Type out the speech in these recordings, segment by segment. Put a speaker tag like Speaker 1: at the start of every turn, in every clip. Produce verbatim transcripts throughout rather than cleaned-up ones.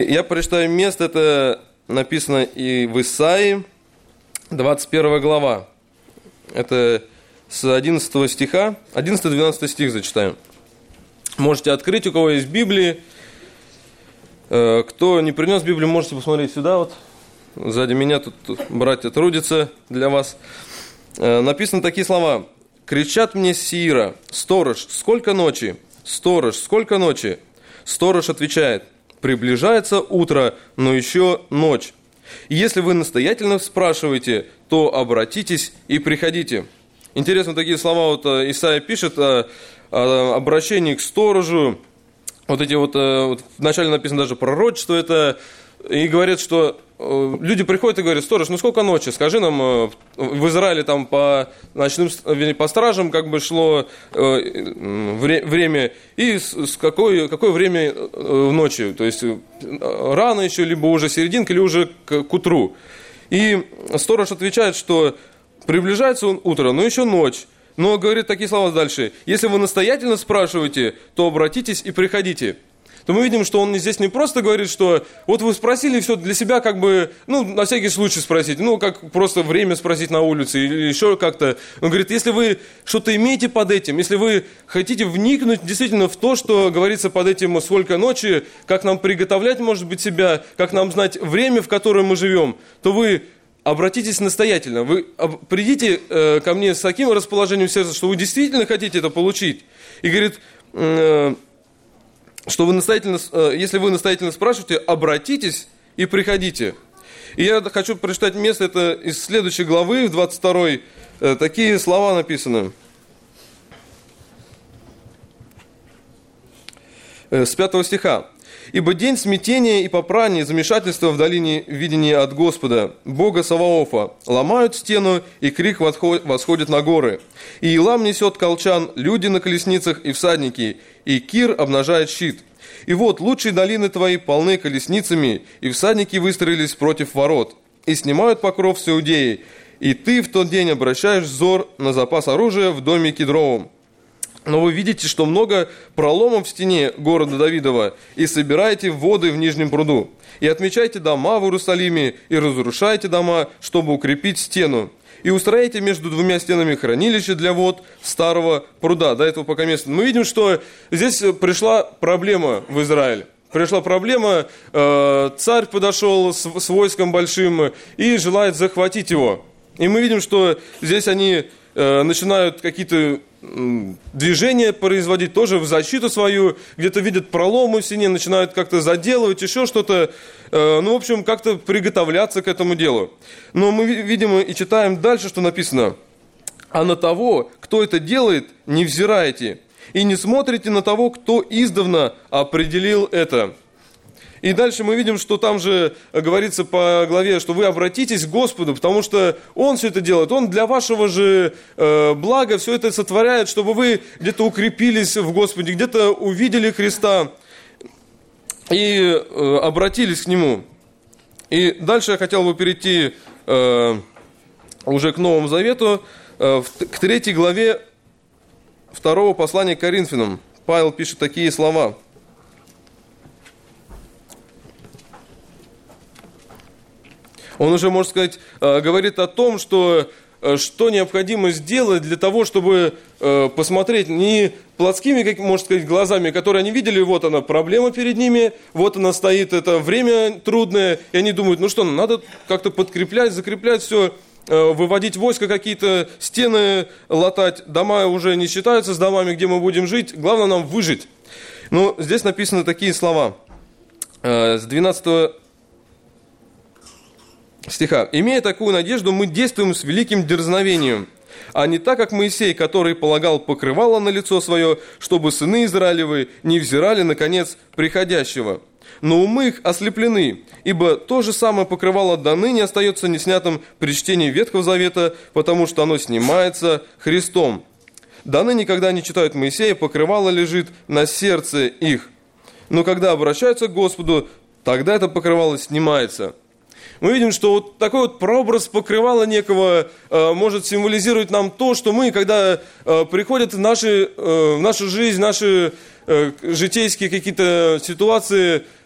Speaker 1: Я прочитаю место, это написано и в Исаии, двадцать первая глава. Это с одиннадцатого стиха, одиннадцатый-двенадцатый стих зачитаем. Можете открыть, у кого есть Библии. Кто не принес Библию, можете посмотреть сюда. Вот сзади меня тут братья трудятся для вас. Написаны такие слова. «Кричат мне с Сиира: сторож, сколько ночи? Сторож, сколько ночи?» Сторож отвечает: «Приближается утро, но еще ночь. И если вы настоятельно спрашиваете, то обратитесь и приходите». Интересно, такие слова вот Исаия пишет о, о обращении к сторожу. Вот эти вот, вот вначале написано даже пророчество это, и говорят, что люди приходят и говорят: сторож, ну сколько ночи, скажи нам, в Израиле там по ночным, по стражам как бы шло время, и с какое, какое время ночи, то есть рано еще, либо уже серединка, или уже к, к утру. И сторож отвечает, что приближается утро, но еще ночь. Но говорит такие слова дальше: если вы настоятельно спрашиваете, то обратитесь и приходите. То мы видим, что он здесь не просто говорит, что вот вы спросили все для себя, как бы, ну, на всякий случай спросить, ну, как просто время спросить на улице или еще как-то. Он говорит, если вы что-то имеете под этим, если вы хотите вникнуть действительно в то, что говорится под этим сколько ночи, как нам приготовлять, может быть, себя, как нам знать время, в котором мы живем, то вы обратитесь настоятельно. Вы придите э, ко мне с таким расположением сердца, что вы действительно хотите это получить. И говорит... Э, что вы настоятельно, если вы настоятельно спрашиваете, обратитесь и приходите. И я хочу прочитать место, это из следующей главы, в двадцать второй, такие слова написаны. С пятого стиха. «Ибо день смятения и попрания, замешательства в долине видения от Господа, Бога Саваофа, ломают стену, и крик восходит на горы. И Илам несет колчан, люди на колесницах и всадники, и Кир обнажает щит. И вот лучшие долины твои полны колесницами, и всадники выстроились против ворот, и снимают покров с Иудеи, и ты в тот день обращаешь взор на запас оружия в доме Кедровом. Но вы видите, что много проломов в стене города Давидова, и собираете воды в Нижнем пруду, и отмечайте дома в Иерусалиме, и разрушайте дома, чтобы укрепить стену, и устроите между двумя стенами хранилище для вод старого пруда». До этого пока место. Мы видим, что здесь пришла проблема в Израиль. Пришла проблема, э, царь подошел с, с войском большим и желает захватить его. И мы видим, что здесь они э, начинают какие-то движения производить тоже в защиту свою, где-то видят проломы в стене, начинают как-то заделывать, еще что-то, ну, в общем, как-то приготовляться к этому делу. Но мы видим и читаем дальше, что написано: «А на того, кто это делает, не взираете, и не смотрите на того, кто издавна определил это». И дальше мы видим, что там же говорится по главе, что вы обратитесь к Господу, потому что Он все это делает. Он для вашего же э, блага все это сотворяет, чтобы вы где-то укрепились в Господе, где-то увидели Христа и э, обратились к Нему. И дальше я хотел бы перейти э, уже к Новому Завету, э, в, к третьей главе второго послания к Коринфянам. Павел пишет такие слова. Он уже, можно сказать, говорит о том, что, что необходимо сделать для того, чтобы посмотреть не плотскими, как можно сказать, глазами, которые они видели, вот она проблема перед ними, вот она стоит, это время трудное, и они думают, ну что, надо как-то подкреплять, закреплять все, выводить войска, какие-то стены латать, дома уже не считаются с домами, где мы будем жить, главное нам выжить. Но здесь написаны такие слова с двенадцатого стиха. «Имея такую надежду, мы действуем с великим дерзновением, а не так, как Моисей, который полагал покрывало на лицо свое, чтобы сыны Израилевы не взирали на конец приходящего. Но умы их ослеплены, ибо то же самое покрывало до ныне остается неснятым при чтении Ветхого Завета, потому что оно снимается Христом. До ныне, когда они читают Моисея, покрывало лежит на сердце их. Но когда обращаются к Господу, тогда это покрывало снимается». Мы видим, что вот такой вот прообраз покрывала некого э, может символизировать нам то, что мы, когда э, приходят в, наши, э, в нашу жизнь, наши э, житейские какие-то ситуации,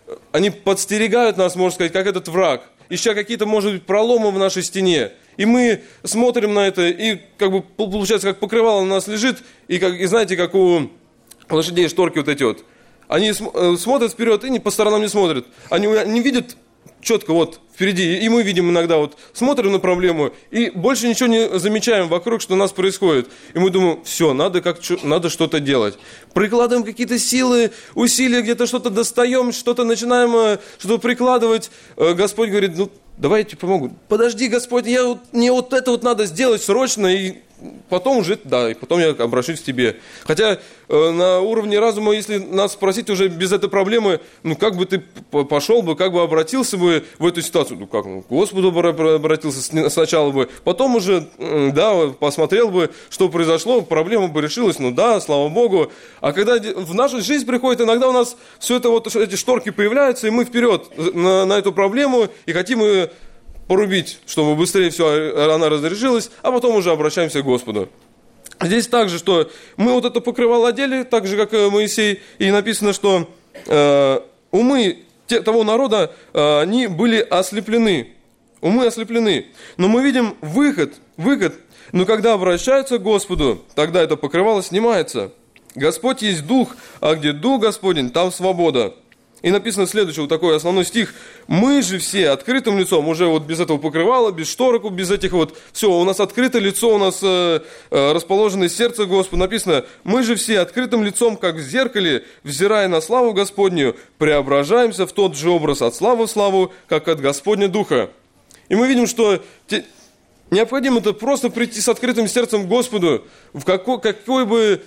Speaker 1: они подстерегают нас, можно сказать, как этот враг, ища какие-то, может быть, проломы в нашей стене. И мы смотрим на это, и как бы получается, как покрывало на нас лежит, и, как, и знаете, как у лошадей шторки вот эти вот. Они см- смотрят вперед и не, по сторонам не смотрят. Они не видят четко вот впереди, и мы видим иногда, вот смотрим на проблему, и больше ничего не замечаем вокруг, что у нас происходит. И мы думаем, все, надо, как, надо что-то делать. Прикладываем какие-то силы, усилия, где-то что-то достаем, что-то начинаем что-то прикладывать. Господь говорит, ну, давай я тебе помогу. Подожди, Господь, я, вот, мне вот это вот надо сделать срочно, и потом уже, да, и потом я обращусь к тебе. Хотя э, на уровне разума, если нас спросить уже без этой проблемы, ну как бы ты пошел бы, как бы обратился бы в эту ситуацию? Ну как, ну, к Господу бы обратился сначала бы, потом уже, да, посмотрел бы, что произошло, проблема бы решилась, ну да, слава Богу. А когда в нашу жизнь приходит, иногда у нас все это вот, эти шторки появляются, и мы вперед на, на эту проблему, и хотим ее порубить, чтобы быстрее все, она разрешилась, а потом уже обращаемся к Господу. Здесь также, что мы вот это покрывало одели, так же, как Моисей, и написано, что э, умы те, того народа, э, они были ослеплены. Умы ослеплены. Но мы видим выход, выход, но когда обращаются к Господу, тогда это покрывало снимается. Господь есть Дух, а где Дух Господень, там свобода. И написано следующее, вот такой основной стих. Мы же все открытым лицом, уже вот без этого покрывала, без шторок, без этих вот, все, у нас открытое лицо, у нас э, э, расположено сердце Господа. Написано, мы же все открытым лицом, как в зеркале, взирая на славу Господню, преображаемся в тот же образ от славы в славу, как от Господня Духа. И мы видим, что те, необходимо это просто прийти с открытым сердцем к Господу, в какой, какой бы...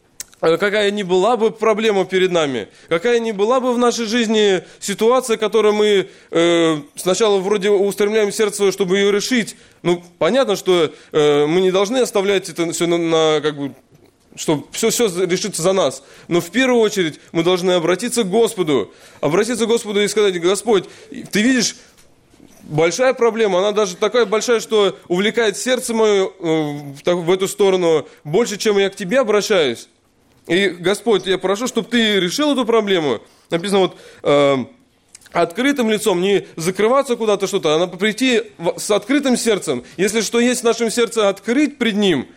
Speaker 1: какая ни была бы проблема перед нами, какая ни была бы в нашей жизни ситуация, которую мы э, сначала вроде устремляем сердце, чтобы ее решить. Ну, понятно, что э, мы не должны оставлять это все на, на как бы, что все, все решится за нас. Но в первую очередь мы должны обратиться к Господу, обратиться к Господу и сказать, Господь, ты видишь, большая проблема, она даже такая большая, что увлекает сердце мое э, в, в эту сторону больше, чем я к тебе обращаюсь. И, Господь, я прошу, чтобы ты решил эту проблему. Написано вот э, открытым лицом, не закрываться куда-то что-то, а прийти с открытым сердцем. Если что есть в нашем сердце, открыть пред Ним.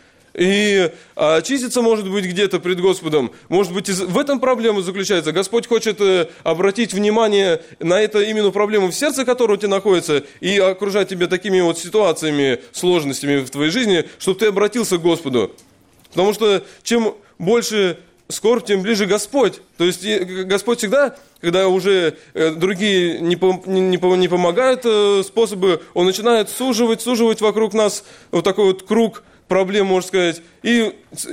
Speaker 1: И очиститься, может быть, где-то пред Господом. Может быть, в этом проблема заключается. Господь хочет обратить внимание на эту именно проблему в сердце, которая у тебя находится, и окружать тебя такими вот ситуациями, сложностями в твоей жизни, чтобы ты обратился к Господу. Потому что чем больше скорбь, тем ближе Господь. То есть Господь всегда, когда уже другие не, не, не помогают способы, Он начинает суживать, суживать вокруг нас вот такой вот круг проблем, можно сказать, и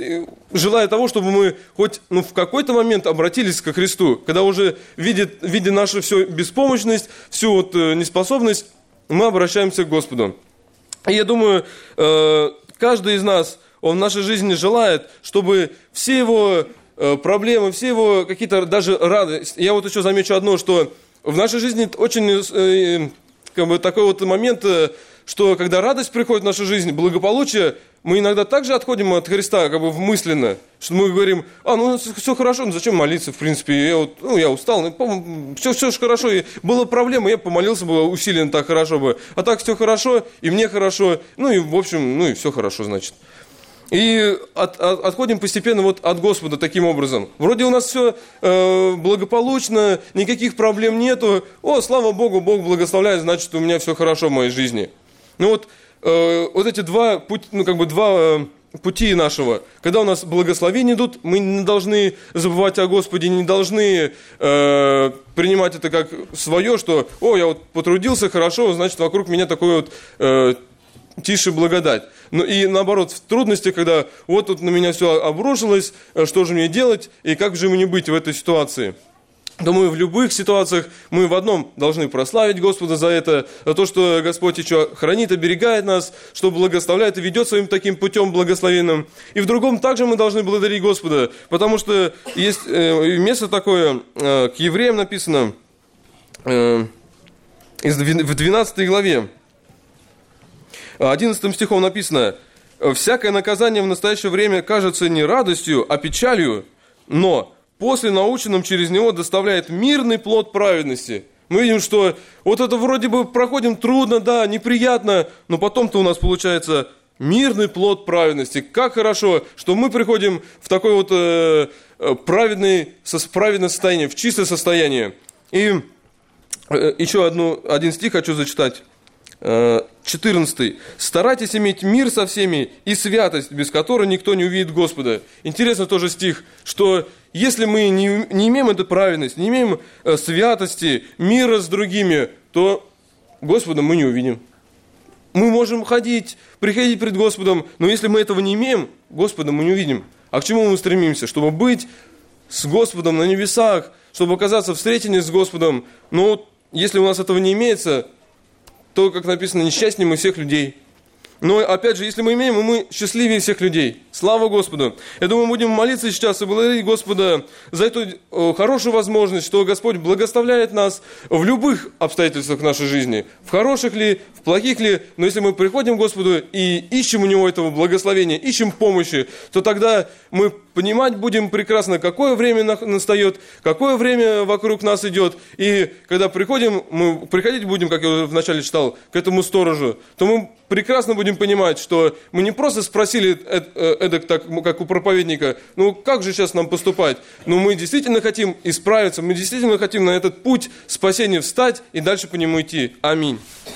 Speaker 1: желая того, чтобы мы хоть ну, в какой-то момент обратились ко Христу, когда уже видит, видя нашу всю беспомощность, всю вот неспособность, мы обращаемся к Господу. И я думаю, каждый из нас, он в нашей жизни желает, чтобы все его э, проблемы, все его какие-то даже радости. Я вот еще замечу одно, что в нашей жизни очень э, как бы такой вот момент, э, что когда радость приходит в нашу жизнь, благополучие, мы иногда также отходим от Христа, как бы мысленно, что мы говорим, а, ну все хорошо, ну зачем молиться, в принципе, я, вот, ну, я устал, ну, все, все же хорошо, и была проблема, я помолился бы усиленно, так хорошо бы, а так все хорошо, и мне хорошо, ну и в общем, ну и все хорошо, значит. И от, от, отходим постепенно вот от Господа таким образом. Вроде у нас все э, благополучно, никаких проблем нету. О, слава Богу, Бог благословляет, значит, у меня все хорошо в моей жизни. Ну вот, э, вот эти два, пути, ну, как бы два э, пути нашего. Когда у нас благословения идут, мы не должны забывать о Господе, не должны э, принимать это как свое, что, о, я вот потрудился хорошо, значит, вокруг меня такой вот... Э, тише благодать. Ну и наоборот, в трудности, когда вот тут на меня все обрушилось, что же мне делать и как же мне быть в этой ситуации. Думаю, в любых ситуациях мы в одном должны прославить Господа за это, за то, что Господь еще хранит, оберегает нас, что благословляет и ведет своим таким путем благословенным. И в другом также мы должны благодарить Господа, потому что есть место такое, к евреям написано, в двенадцатой главе, одиннадцатым стихом написано: «Всякое наказание в настоящее время кажется не радостью, а печалью, но после наученным через него доставляет мирный плод праведности. Мы видим, что вот это вроде бы проходим трудно, да, неприятно, но потом-то у нас получается мирный плод праведности. Как хорошо, что мы приходим в такое вот э, праведное, праведное состояние, в чистое состояние. И э, еще одну, один стих хочу зачитать. четырнадцатый. «Старайтесь иметь мир со всеми и святость, без которой никто не увидит Господа». Интересно тоже стих, что если мы не, не имеем эту праведность, не имеем э, святости, мира с другими, то Господа мы не увидим. Мы можем ходить, приходить пред Господом, но если мы этого не имеем, Господа мы не увидим. А к чему мы стремимся? Чтобы быть с Господом на небесах, чтобы оказаться в встретении с Господом. Но если у нас этого не имеется, то, как написано, несчастнее мы всех людей. Но, опять же, если мы имеем, мы счастливее всех людей. Слава Господу! Я думаю, мы будем молиться сейчас и благодарить Господа за эту хорошую возможность, что Господь благословляет нас в любых обстоятельствах нашей жизни. В хороших ли, в плохих ли. Но если мы приходим к Господу и ищем у Него этого благословения, ищем помощи, то тогда мы понимать будем прекрасно, какое время настает, какое время вокруг нас идет. И когда приходим, мы приходить будем, как я вначале читал, к этому сторожу, то мы прекрасно будем понимать, что мы не просто спросили эдак, так, как у проповедника, ну как же сейчас нам поступать? Но мы действительно хотим исправиться, мы действительно хотим на этот путь спасения встать и дальше по нему идти. Аминь.